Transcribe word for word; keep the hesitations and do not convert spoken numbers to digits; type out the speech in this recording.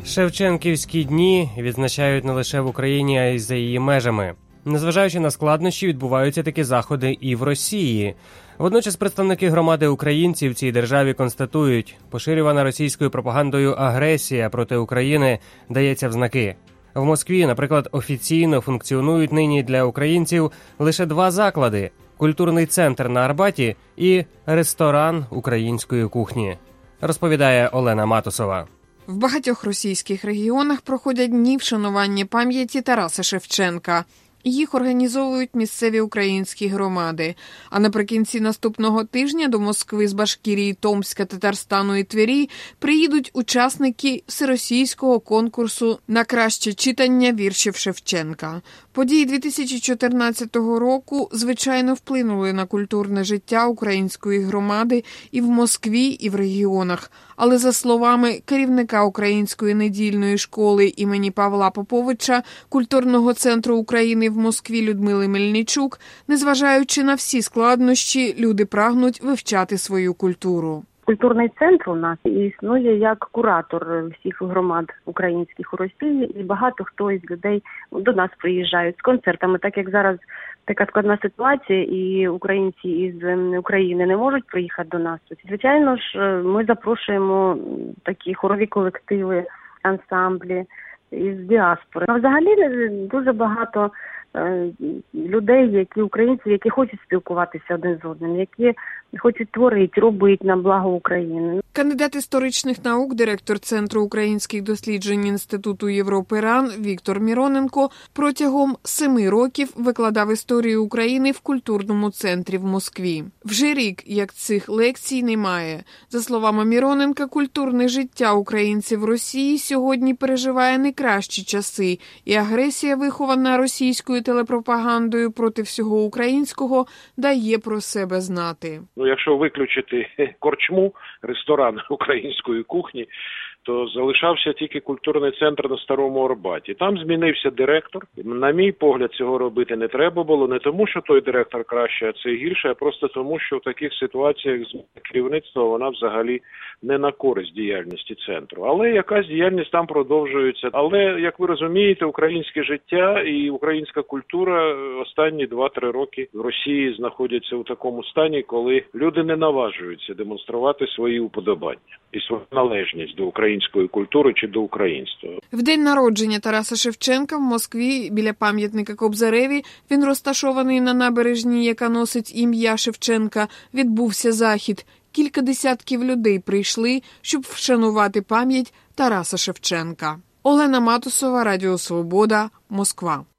Шевченківські дні відзначають не лише в Україні, а й за її межами. Незважаючи на складнощі, відбуваються такі заходи і в Росії. Водночас представники громади українців в цій державі констатують, поширювана російською пропагандою агресія проти України дається в знаки. В Москві, наприклад, офіційно функціонують нині для українців лише два заклади – культурний центр на Арбаті і ресторан української кухні, розповідає Олена Матусова. В багатьох російських регіонах проходять дні вшанування пам'яті Тараса Шевченка. Їх організовують місцеві українські громади. А наприкінці наступного тижня до Москви з Башкірії, Томська, Татарстану і Твері приїдуть учасники всеросійського конкурсу на краще читання віршів Шевченка. Події дві тисячі чотирнадцятого року, звичайно, вплинули на культурне життя української громади і в Москві, і в регіонах. Але, за словами керівника Української недільної школи імені Павла Поповича, культурного центру України в Москві Людмили Мельничук, незважаючи на всі складнощі, люди прагнуть вивчати свою культуру. Культурний центр у нас існує як куратор всіх громад українських у Росії, і багато хто із людей до нас приїжджають з концертами, так як зараз така складна ситуація, і українці із України не можуть приїхати до нас. Звичайно ж, ми запрошуємо такі хорові колективи, ансамблі із діаспори. А взагалі дуже багато людей, які українці, які хочуть спілкуватися один з одним, які хочуть творити, робити на благо України. Кандидат історичних наук, директор Центру українських досліджень Інституту Європи РАН Віктор Міроненко протягом семи років викладав історію України в культурному центрі в Москві. Вже рік, як цих лекцій, немає. За словами Міроненка, культурне життя українців в Росії сьогодні переживає не кращі часи, і агресія, вихована російською телепропагандою проти всього українського, дає про себе знати. Ну, якщо виключити корчму, ресторан української кухні, то залишався тільки культурний центр на Старому Арбаті. Там змінився директор. На мій погляд, цього робити не треба було. Не тому, що той директор краще, а це гірше, а просто тому, що в таких ситуаціях керівництво, вона взагалі не на користь діяльності центру. Але якась діяльність там продовжується. Але, як ви розумієте, українське життя і українська культура останні два-три роки в Росії знаходяться у такому стані, коли люди не наважуються демонструвати свої уподобання і свою належність до української культури чи до українства. В день народження Тараса Шевченка в Москві біля пам'ятника Кобзареві, він розташований на набережні, яка носить ім'я Шевченка, відбувся захід. Кілька десятків людей прийшли, щоб вшанувати пам'ять Тараса Шевченка. Олена Матусова, Радіо Свобода, Москва.